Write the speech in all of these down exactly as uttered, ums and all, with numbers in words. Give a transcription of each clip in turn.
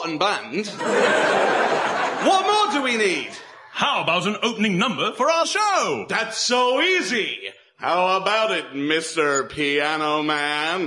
rotten band. What more do we need? How about an opening number for our show? That's so easy. How about it, Mister Piano Man?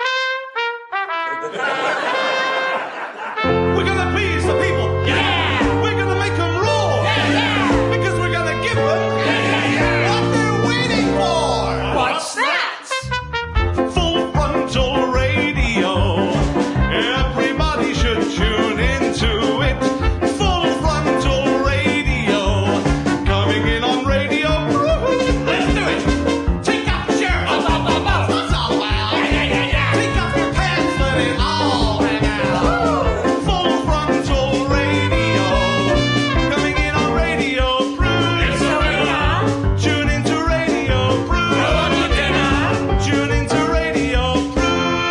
We're gonna please the people. Yeah! We're gonna make them roar. Yeah, yeah! Because we're gonna give them Yeah, yeah! what they're waiting for. What's that? Full frontal radio. Everybody should tune into it. Full frontal radio. Coming in on radio. Let's do it! Take off the shirt! Up, up, up, up! What's all about? Yeah, yeah, yeah, yeah! Take off your pants, let it all hang out. Full frontal radio. Coming in on Radio Prune. It's going on! Tune into Radio Prune. Go on to dinner! Tune into Radio Prune.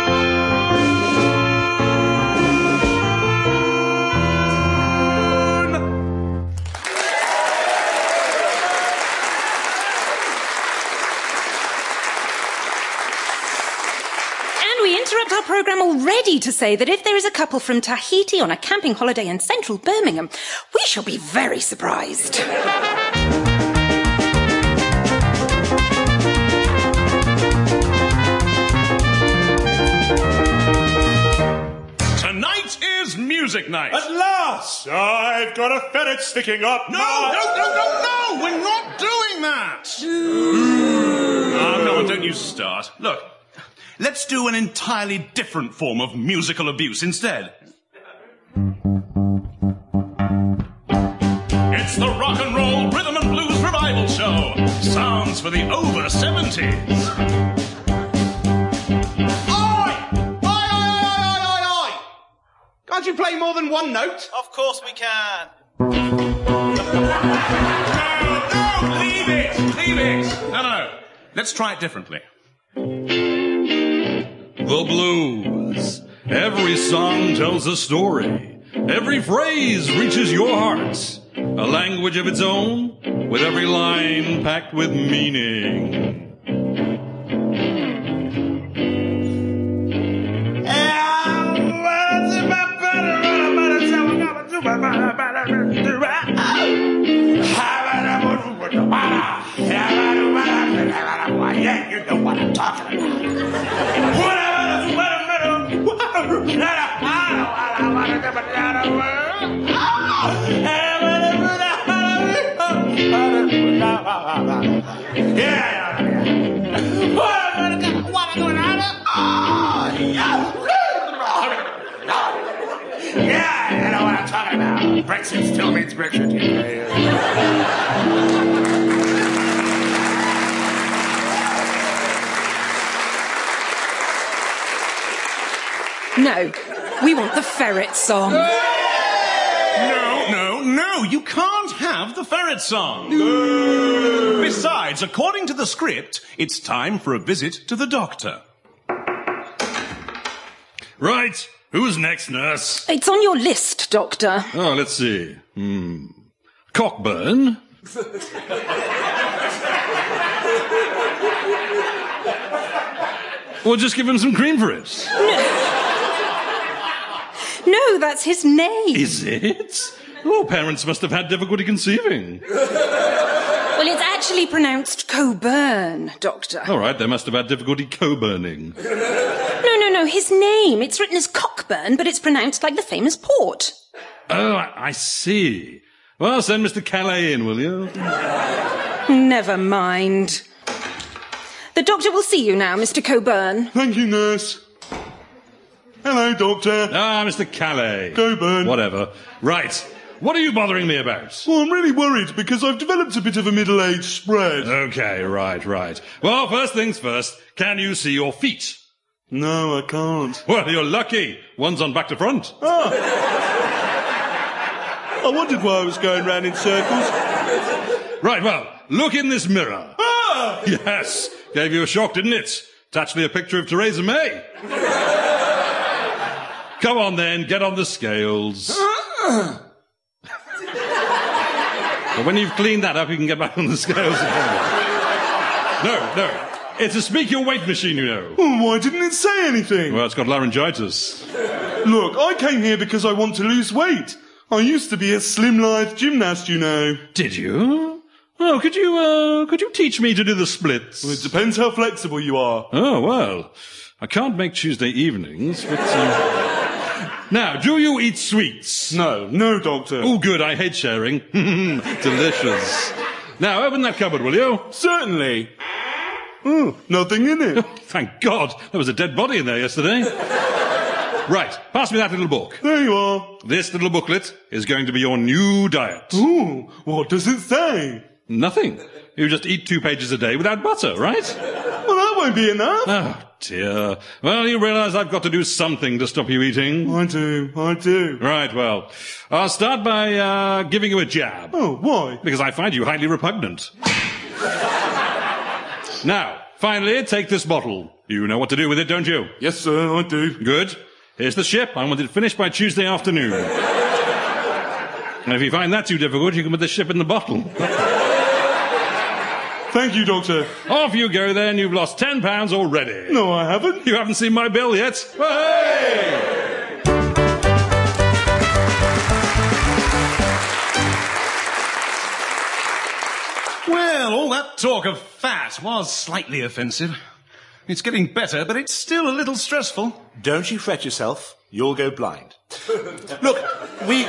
And we interrupt our programme already to say that if there is a couple from Tahiti on a camping holiday in central Birmingham, we shall be very surprised. Tonight is music night. At last, I've got a ferret sticking up. No, my- no, no, no, no! We're not doing that! Oh, no, don't you start. Look, let's do an entirely different form of musical abuse instead. It's the Rock and Roll Rhythm and Blues Revival Show. Sounds for the over seventies. Oi! Oi, oi, oi, oi, oi, oi! Can't you play more than one note? Of course we can. No, no, leave it, leave it. No, no, no. Let's try it differently. The blues. Every song tells a story. Every phrase reaches your heart. A language of its own, with every line packed with meaning. Yeah, you know what I'm talking about. Yeah, yeah, you know what I'm talking about. Brexit still means Brexit. No, we want the ferret song. No, no, no, you can't have the ferret song. Besides, according to the script, it's time for a visit to the doctor. Right, who's next, nurse? It's on your list, Doctor. Oh, let's see. Hmm. Cockburn. Well, just give him some cream for it. No, that's his name. Is it? Oh, parents must have had difficulty conceiving. Well, it's actually pronounced Coburn, Doctor. All right, they must have had difficulty co-burning. No, no, no, his name. It's written as Cockburn, but it's pronounced like the famous port. Oh, I, I see. Well, send Mister Calais in, will you? Never mind. The doctor will see you now, Mister Coburn. Thank you, nurse. Hello, doctor. Ah, Mister Calais. Coburn. Whatever. Right. What are you bothering me about? Well, I'm really worried because I've developed a bit of a middle-aged spread. Okay, right, right. Well, first things first, can you see your feet? No, I can't. Well, you're lucky. One's on back to front. Ah. I wondered why I was going round in circles. Right, well, look in this mirror. Ah! Yes. Gave you a shock, didn't it? It's actually a picture of Theresa May. Come on then, get on the scales. But when you've cleaned that up, you can get back on the scales again. No, no. It's a speak your weight machine, you know. Well, why didn't it say anything? Well, it's got laryngitis. Look, I came here because I want to lose weight. I used to be a slim-lithe gymnast, you know. Did you? Oh, could you, uh, could you teach me to do the splits? Well, it depends how flexible you are. Oh, well, I can't make Tuesday evenings, but, uh... Now, do you eat sweets? No, no, Doctor. Oh, good, I hate sharing. Delicious. Now, open that cupboard, will you? Certainly. Oh, nothing in it. Thank God, there was a dead body in there yesterday. Right, pass me that little book. There you are. This little booklet is going to be your new diet. Ooh, what does it say? Nothing. You just eat two pages a day without butter, right? Well, that won't be enough. Oh, dear. Well, you realise I've got to do something to stop you eating. I do, I do. Right, well, I'll start by uh, giving you a jab. Oh, why? Because I find you highly repugnant. Now, finally, take this bottle. You know what to do with it, don't you? Yes, sir, I do. Good. Here's the ship. I want it finished by Tuesday afternoon. And if you find that too difficult, you can put the ship in the bottle. Thank you, Doctor. Off you go then. You've lost ten pounds already. No, I haven't. You haven't seen my bill yet. Hey! Well, all that talk of fat was slightly offensive. It's getting better, but it's still a little stressful. Don't you fret yourself. You'll go blind. Look, we...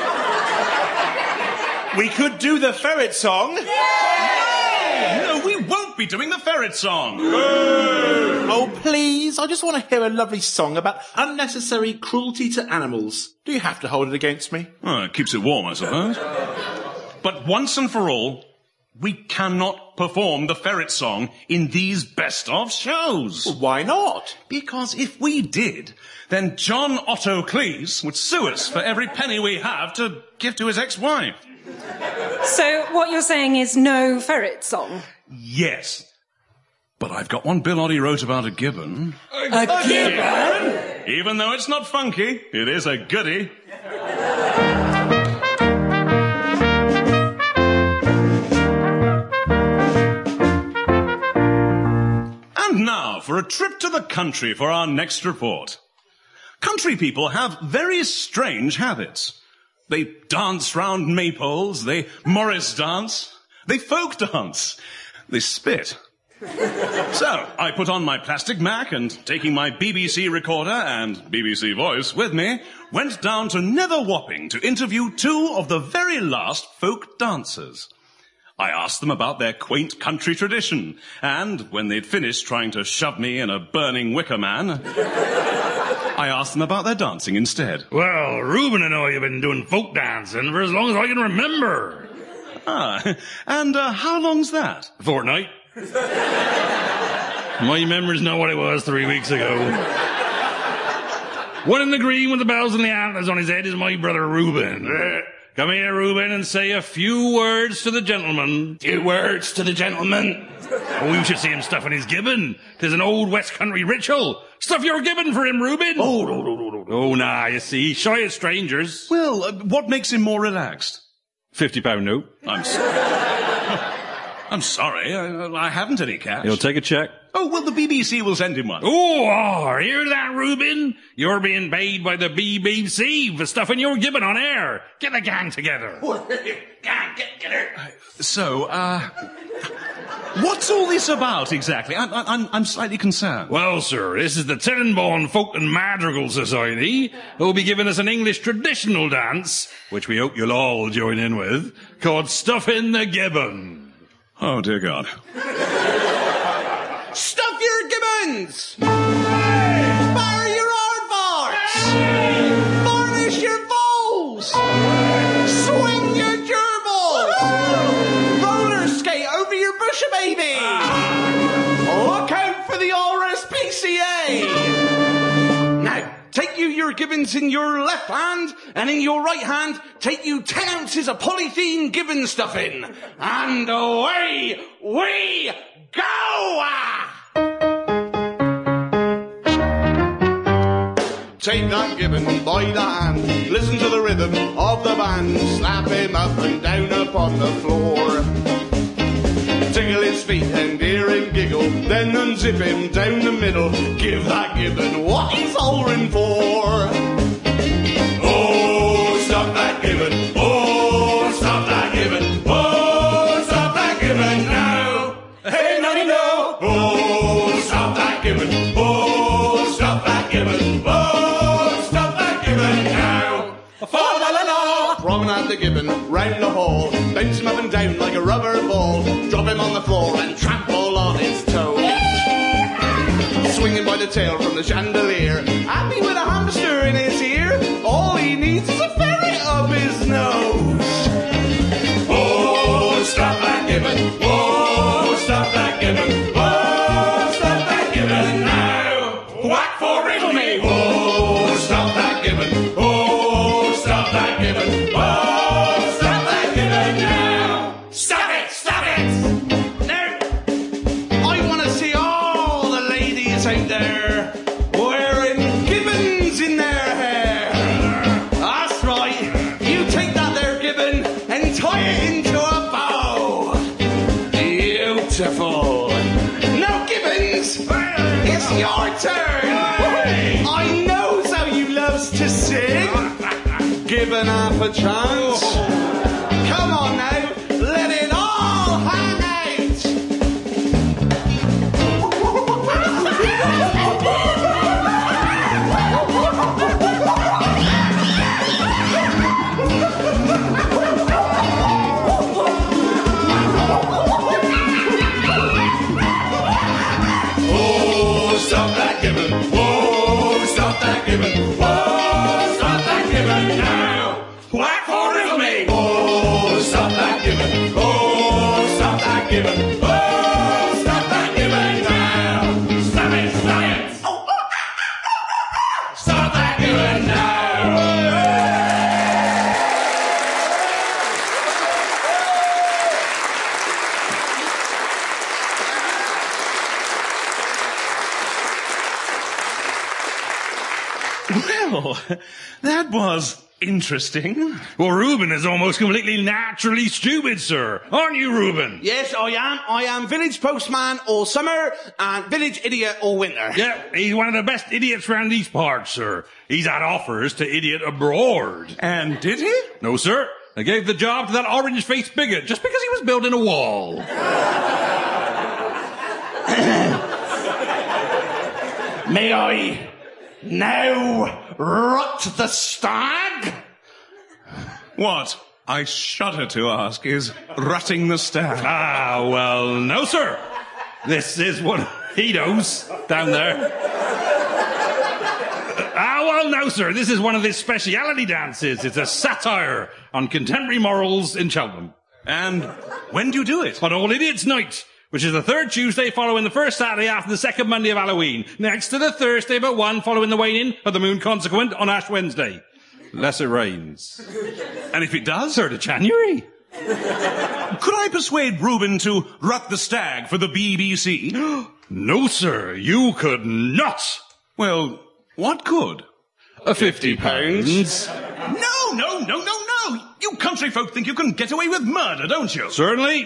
We could do the ferret song. No, we won't be doing the ferret song. Oh, please. I just want to hear a lovely song about unnecessary cruelty to animals. Do you have to hold it against me? Oh, it keeps it warm, I suppose. But once and for all, we cannot perform the ferret song in these best-of shows. Well, why not? Because if we did, then John Otto Cleese would sue us for every penny we have to give to his ex-wife. So what you're saying is no ferret song? Yes. But I've got one Bill Oddie wrote about a gibbon. A, a gibbon? Even though it's not funky, it is a goodie. And now for a trip to the country for our next report. Country people have very strange habits. They dance round maypoles, they Morris dance, they folk dance, they spit. So, I put on my plastic Mac and, taking my B B C recorder and B B C voice with me, went down to Nether Wapping to interview two of the very last folk dancers. I asked them about their quaint country tradition, and when they'd finished trying to shove me in a burning wicker man, I asked them about their dancing instead. Well, Reuben and I have been doing folk dancing for as long as I can remember. Ah, and uh, how long's that? A fortnight. My memories know what it was three weeks ago. One in the green with the bells and the antlers on his head is my brother Reuben. Come here, Reuben, and say a few words to the gentleman. Few words to the gentleman. Oh, you should see him stuffing his gibbon. 'Tis an old West Country ritual. Stuff your gibbon for him, Reuben. Oh, no, no, no, no. Oh, nah, you see, shy of strangers. Well, uh, what makes him more relaxed? Fifty pound note. I'm sorry. I'm sorry, I, I haven't any cash. He'll take a check. Oh, well, the B B C will send him one. Oh, oh, hear that, Reuben? You're being paid by the B B C for stuffing your gibbon on air. Get the gang together. Gang, get, get her. So, uh, what's all this about exactly? I'm, I'm, I'm slightly concerned. Well, sir, this is the Tenenbaum Folk and Madrigal Society, who'll be giving us an English traditional dance, which we hope you'll all join in with, called Stuffing the Gibbon. Oh, dear God. Stuff your gibbons! Fire your aardvarks! Varnish your bowls! Swing your gerbils! Roller skate over your busha baby! Look out for the R S P C A! Now, take you your gibbons in your left hand, and in your right hand, take you ten ounces of polythene gibbon stuffing. And away we go! Take that gibbon by the hand, listen to the rhythm of the band, slap him up and down upon the floor. Tickle his feet and hear him giggle, then unzip him down the middle, give that gibbon what he's hollering for. the gibbon round the hall, bounce him up and down like a rubber ball, drop him on the floor and trample on his toes. Swinging by the tail from the chandelier, happy with a hamster in his ear, all he needs is a ferret up his nose. Oh, stop that gibbon. Oh, stop that gibbon. Oh, stop that gibbon now. Whack for riddle me. Oh, stop that gibbon. Oh, stop that gibbon. Oh, stop that gibbon now. Stop it, stop it. Now, I want to see all the ladies out there wearing gibbons in their hair. That's right. You take that there gibbon and tie it into a bow. Beautiful. Now, Gibbons, it's your turn. I knows how you loves to sing. Gibbon half a chance. Come on now, let it all hang out. Oh, stop that gibbon. Oh, stop that gibbon. Oh, stop that gibbon now. Whack for riddle me. Oh, stop that gibbon. Oh, stop that gibbon. Oh, stop that gibbon now. Stop it, stop it. Stop that gibbon now. Well, that was interesting. Well, Reuben is almost completely naturally stupid, sir. Aren't you, Reuben? Yes, I am. I am village postman all summer and village idiot all winter. Yeah, he's one of the best idiots round these parts, sir. He's had offers to idiot abroad. And did he? No, sir. They gave the job to that orange-faced bigot just because he was building a wall. May I now rot the stag? What I shudder to ask is rutting the stag. Ah, well, no, sir. This is what he knows down there. Ah, well, no, sir. This is one of his speciality dances. It's a satire on contemporary morals in Cheltenham. And when do you do it? On All Idiots Night, which is the third Tuesday following the first Saturday after the second Monday of Halloween, next to the Thursday but one following the waning of the moon consequent on Ash Wednesday. Unless it rains. And if it does? third of January. Could I persuade Reuben to rut the stag for the B B C? No, sir, you could not. Well, what could? A fifty pounds. No, no, no, no, no! You country folk think you can get away with murder, don't you? Certainly.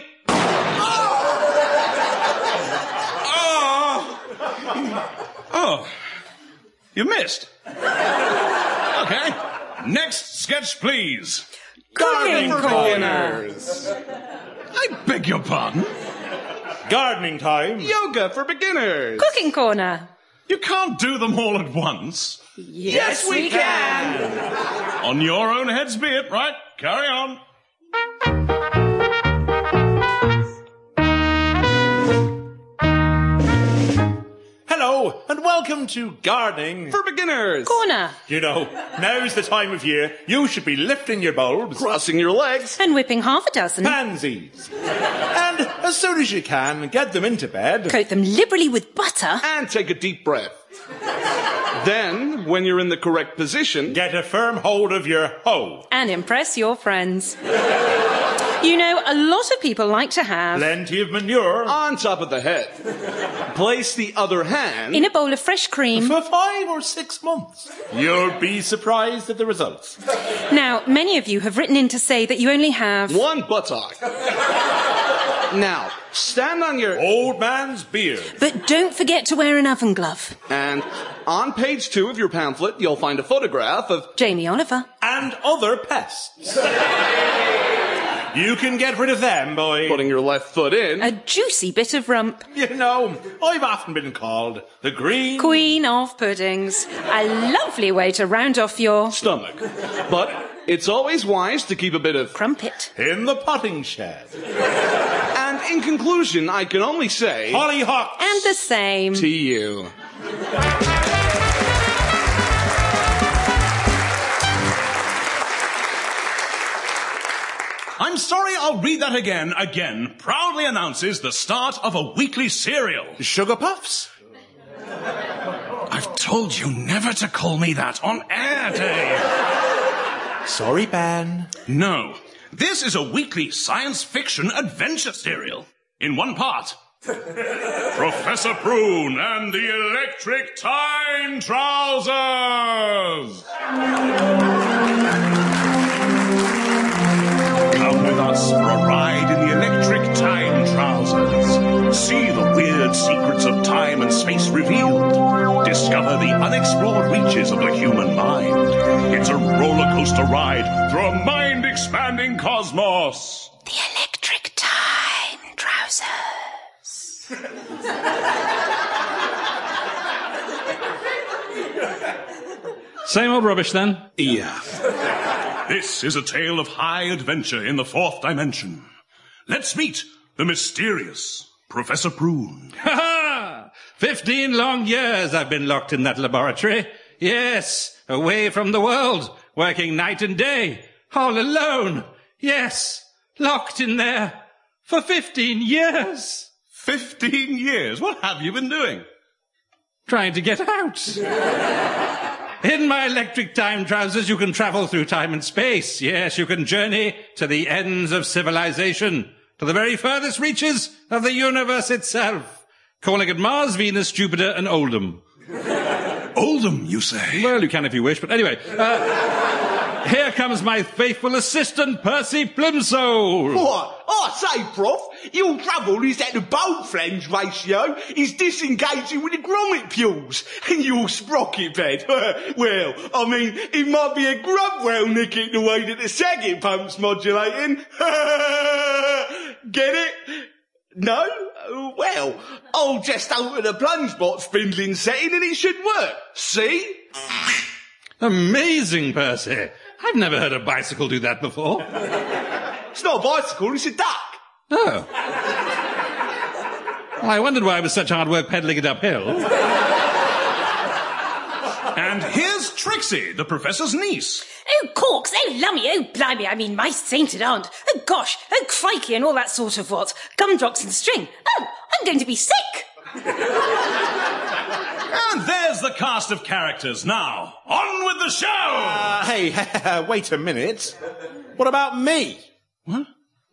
Oh, you missed. Okay. Next sketch, please. Gardening corner. I beg your pardon? Gardening time. Yoga for beginners. Cooking corner. You can't do them all at once. Yes, we can. On your own heads be it, right? Carry on. Hello, and welcome to Gardening. For beginners. Corner. You know, now's the time of year you should be lifting your bulbs. Crossing your legs. And whipping half a dozen. Pansies. And as soon as you can, get them into bed. Coat them liberally with butter. And take a deep breath. Then, when you're in the correct position, Get a firm hold of your hoe. And impress your friends. You know, a lot of people like to have... Plenty of manure. on top of the head. Place the other hand in a bowl of fresh cream. For five or six months. You'll be surprised at the results. Now, many of you have written in to say that you only have... one buttock. Now, stand on your... Old man's beard. But don't forget to wear an oven glove. And on page two of your pamphlet, you'll find a photograph of... Jamie Oliver. And other pests. You can get rid of them by... putting your left foot in. A juicy bit of rump. You know, I've often been called the green... Queen of puddings. A lovely way to round off your... stomach. But It's always wise to keep a bit of crumpet in the potting shed. And in conclusion, I can only say... Hollyhocks! And the same. To you. I'm sorry, I'll read that again. Again proudly announces the start of a weekly serial. Sugar Puffs? I've told you never to call me that on air, Dave. Sorry, Ben. No. This is a weekly science fiction adventure serial. In one part, Professor Prune and the Electric Time Trousers. Come with us for a ride in the Electric Time Trousers. See the weird secrets of time and space revealed. Discover the unexplored reaches of the human mind. It's a roller coaster ride through a mind-expanding cosmos. The Electric Time Trousers. Same old rubbish, then? Yeah. This is a tale of high adventure in the fourth dimension. Let's meet the mysterious Professor Prune. Ha ha! Fifteen long years I've been locked in that laboratory. Yes, away from the world, working night and day, all alone. Yes, locked in there for fifteen years. Fifteen years? What have you been doing? Trying to get out. In my electric time trousers, you can travel through time and space. Yes, you can journey to the ends of civilization, to the very furthest reaches of the universe itself, calling it Mars, Venus, Jupiter, and Oldham. Oldham, you say? Well, you can if you wish, but anyway. Uh, here comes my faithful assistant, Percy Plimsoll. What? I say, Prof, your trouble is that the boat-flange ratio is disengaging with the grommet pules, and your sprocket bed. Well, I mean, it might be a grub well nicking the way that the sagging pump's modulating. Get it? No? Well, I'll just alter the plunge bot spindling setting and it should work. See? Amazing, Percy. I've never heard a bicycle do that before. It's not a bicycle, it's a duck. Oh. Well, I wondered why it was such hard work peddling it uphill. And here's Trixie, the professor's niece. Oh, corks, oh, lummy, oh, blimey, I mean, my sainted aunt. Oh, gosh, oh, crikey, and all that sort of what. Gumdrops and string. Oh, I'm going to be sick. And there's the cast of characters. Now, on with the show! Uh, hey, wait a minute. What about me? What?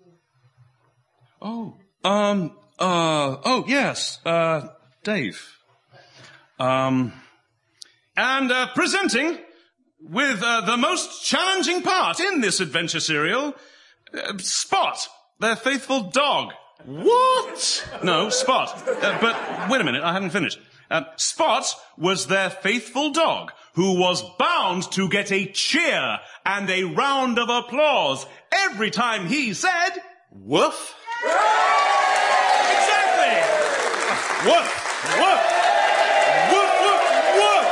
Oh, um, uh, oh, yes, uh, Dave. Um, and, uh, presenting with, uh, the most challenging part in this adventure serial, uh, Spot, their faithful dog. What? No, Spot. Uh, but, wait a minute, I haven't finished. Uh, Spot was their faithful dog, who was bound to get a cheer and a round of applause every time he said, Woof? Exactly! Woof! Woof! Woof, woof, woof!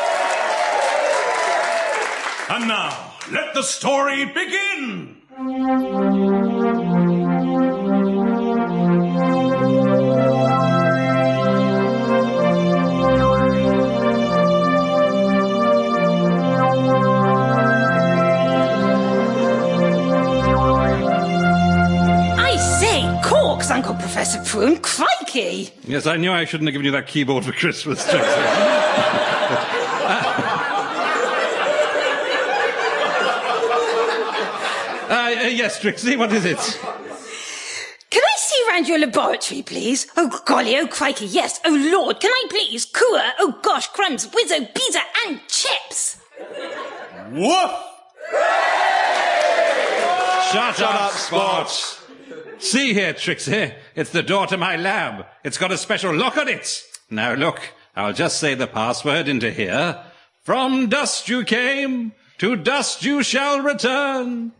And now, let the story begin! Uncle Professor Prune, crikey! Yes, I knew I shouldn't have given you that keyboard for Christmas, Trixie. uh, uh, yes, Trixie, what is it? Can I see round your laboratory, please? Oh, golly, oh, crikey, yes. Oh, Lord, can I please? Cooler, oh, gosh, crumbs, whizzo, pizza, and chips. Woof! Shut, Shut up, Spot. See here, Trixie. It's the door to my lab. It's got a special lock on it. Now, look, I'll just say the password into here. From dust you came, to dust you shall return.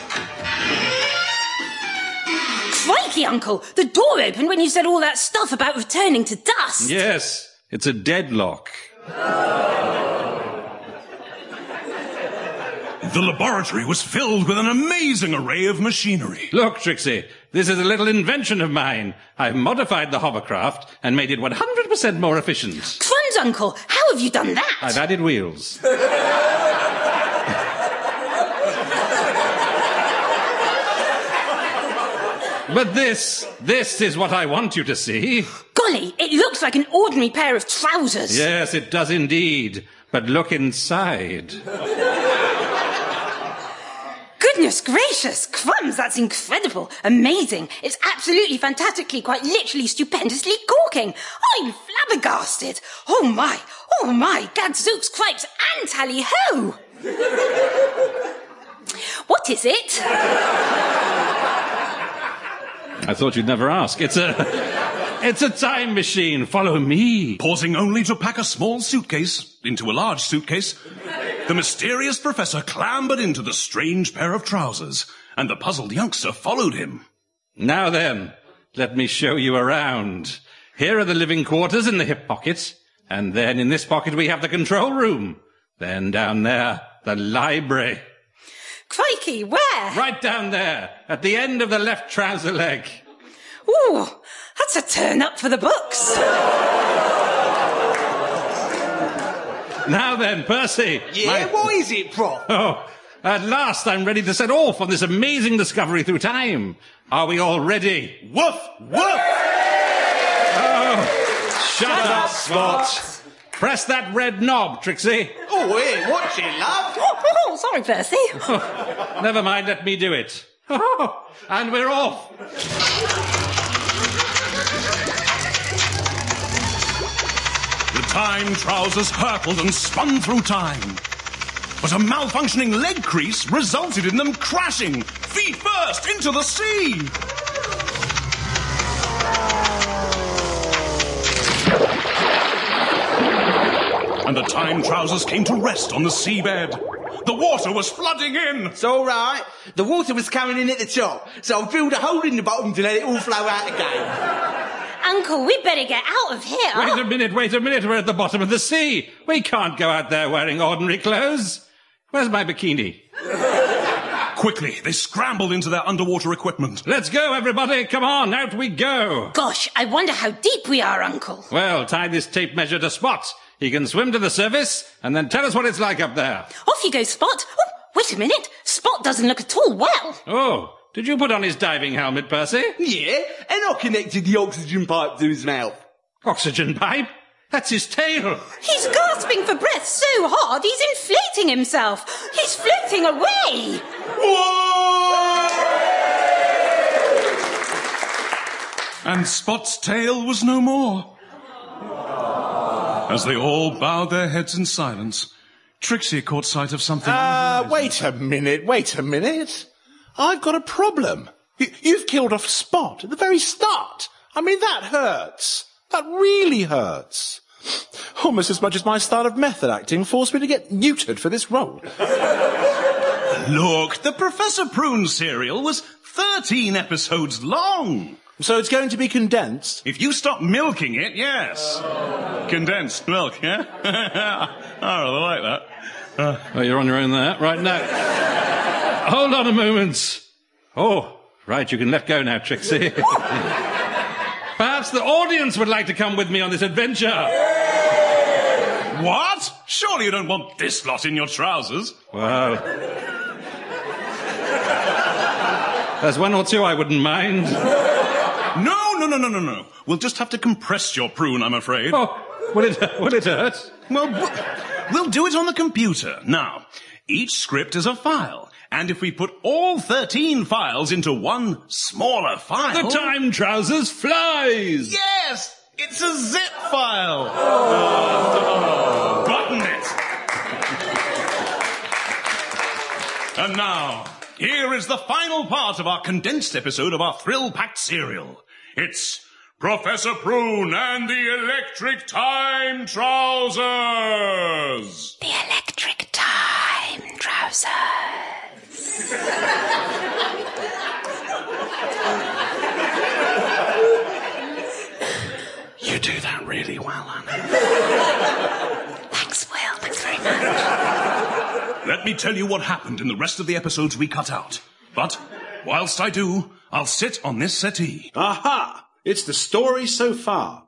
Crikey, Uncle. The door opened when you said all that stuff about returning to dust. Yes, it's a deadlock. The laboratory was filled with an amazing array of machinery. Look, Trixie, this is a little invention of mine. I've modified the hovercraft and made it one hundred percent more efficient. Crumbs, Uncle, how have you done that? I've added wheels. But this, this is what I want you to see. Golly, it looks like an ordinary pair of trousers. Yes, it does indeed. But look inside. Goodness gracious, Crumbs, that's incredible, amazing. It's absolutely fantastically, quite literally, stupendously corking. I'm flabbergasted. Oh my, oh my, gadzooks, cripes, and tally-ho. What is it? I thought you'd never ask. It's a... It's a time machine. Follow me. Pausing only to pack a small suitcase into a large suitcase, the mysterious professor clambered into the strange pair of trousers, and the puzzled youngster followed him. Now then, let me show you around. Here are the living quarters in the hip pocket, and then in this pocket we have the control room. Then down there, the library. Crikey, where? Right down there, at the end of the left trouser leg. Ooh, that's a turn up for the books. Now then, Percy. Yeah, my... what is it, Prof? Oh, at last I'm ready to set off on this amazing discovery through time. Are we all ready? Woof, woof! Oh, shut, shut up, Spot. Spot. Press that red knob, Trixie. Oh, hey, watch it, love. Oh, oh sorry, Percy. Oh, never mind, let me do it. Oh, and we're off. The time trousers hurtled and spun through time. But a malfunctioning leg crease resulted in them crashing, feet first, into the sea. And the time trousers came to rest on the seabed. The water was flooding in. It's all right. The water was coming in at the top, so I drilled a hole in the bottom to let it all flow out again. Uncle, we better get out of here. Wait a minute, wait a minute. We're at the bottom of the sea. We can't go out there wearing ordinary clothes. Where's my bikini? Quickly, they scrambled into their underwater equipment. Let's go, everybody. Come on, out we go. Gosh, I wonder how deep we are, Uncle. Well, tie this tape measure to Spot. He can swim to the surface and then tell us what it's like up there. Off you go, Spot. Oh, wait a minute. Spot doesn't look at all well. Oh, did you put on his diving helmet, Percy? Yeah, and I connected the oxygen pipe to his mouth. Oxygen pipe? That's his tail. He's gasping for breath so hard he's inflating himself. He's floating away. Whoa! And Spot's tail was no more. As they all bowed their heads in silence, Trixie caught sight of something. Ah, uh, wait a minute, wait a minute. I've got a problem. Y- you've killed off Spot at the very start. I mean, that hurts. That really hurts. Almost as much as my style of method acting forced me to get neutered for this role. Look, the Professor Prune serial was thirteen episodes long. So it's going to be condensed? If you stop milking it, yes. Oh. Condensed milk, yeah? I really like that. Uh, oh, you're on your own there. Right now. Hold on a moment. Oh, right, you can let go now, Trixie. Perhaps the audience would like to come with me on this adventure. What? Surely you don't want this lot in your trousers. Well, there's one or two I wouldn't mind. No, no, no, no, no, no. We'll just have to compress your prune, I'm afraid. Oh, will it, will it hurt? Well, we'll do it on the computer. Now, each script is a file. And if we put all thirteen files into one smaller file... The time trousers flies! Yes! It's a zip file! Oh. Button it! And now, here is the final part of our condensed episode of our thrill-packed serial. It's Professor Prune and the Electric Time Trousers! The Electric Time Trousers. You do that really well, Anna. Thanks, Will. Thanks very much. Let let me tell you what happened in the rest of the episodes we cut out. But, whilst I do, I'll sit on this settee. Aha! It's the story so far.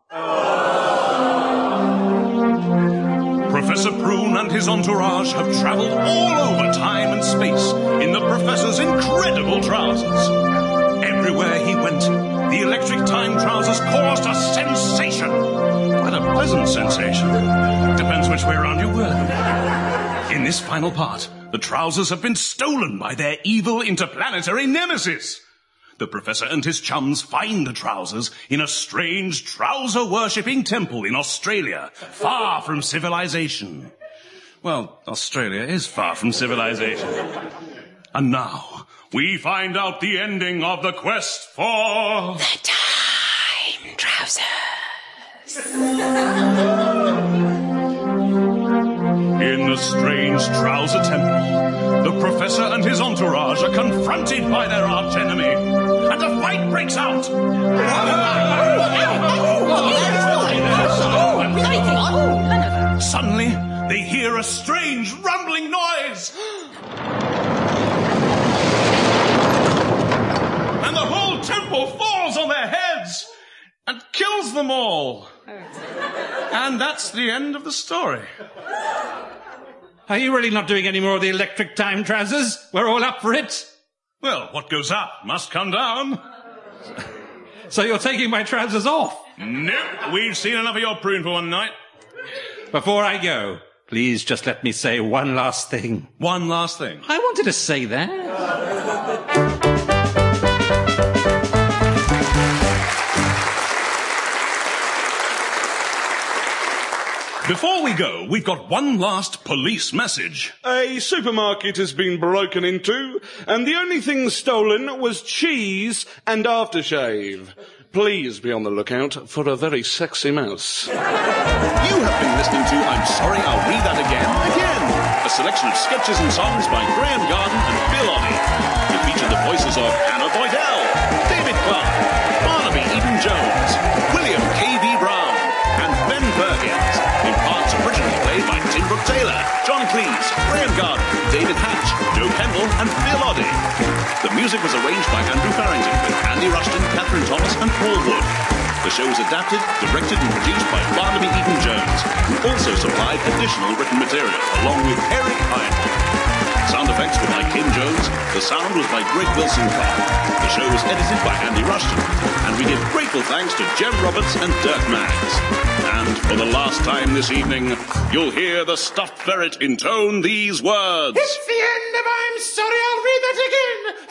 Professor Prune and his entourage have travelled all over time and space in the Professor's incredible trousers. Everywhere he went, the electric time trousers caused a sensation. Quite a pleasant sensation. Depends which way around you wear them. In this final part, the trousers have been stolen by their evil interplanetary nemesis. The Professor and his chums find the trousers in a strange trouser-worshipping temple in Australia, far from civilization. Well, Australia is far from civilization. And now, we find out the ending of the quest for... The time trousers. In the strange trouser temple, the Professor and his entourage are confronted by their archenemy, and a fight breaks out. Suddenly, they hear a strange rumbling noise. And the whole temple falls on their heads and kills them all. And that's the end of the story. Are you really not doing any more of the electric time trousers? We're all up for it. Well, what goes up must come down. So you're taking my trousers off? Nope, we've seen enough of your prune for one night. Before I go, please just let me say one last thing. One last thing? I wanted to say that. Before we go, we've got one last police message. A supermarket has been broken into, and the only thing stolen was cheese and aftershave. Please be on the lookout for a very sexy mouse. You have been listening to I'm Sorry, I'll Read That Again, Again, a selection of sketches and songs by Graham Garden and Bill Oddie. It featured the voices of Hannah Boydell, David Clark, Barnaby Eden-Jones, William K V Brown, and Ben Perkins, in parts originally played by Tim Brooke-Taylor, John Cleese, Graham Garden, David Hatch, Joe Kendall, and Bill Oddie. The music was arranged by Andrew Farrington with Andy Rushton, Catherine Thomas, and Paul Wood. The show was adapted, directed, and produced by Barnaby Eden-Jones, who also supplied additional written material, along with Eric Ironwood. Sound effects were by Kim Jones. The sound was by Greg Wilson Clark. The show was edited by Andy Rushton. And we give grateful thanks to Jem Roberts and Dirk Maggs. And for the last time this evening, you'll hear the stuffed ferret intone these words. It's the end of I'm Sorry, I'll Read That Again.